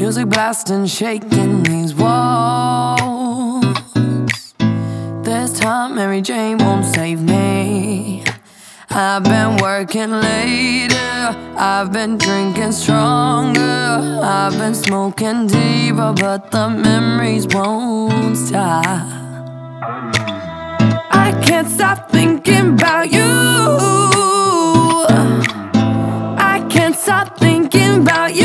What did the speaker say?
Music blasting, shaking these walls. This time Mary Jane won't save me. I've been working later, I've been drinking stronger, I've been smoking deeper, but the memories won't stop. I can't stop thinking about you. I can't stop thinking about you.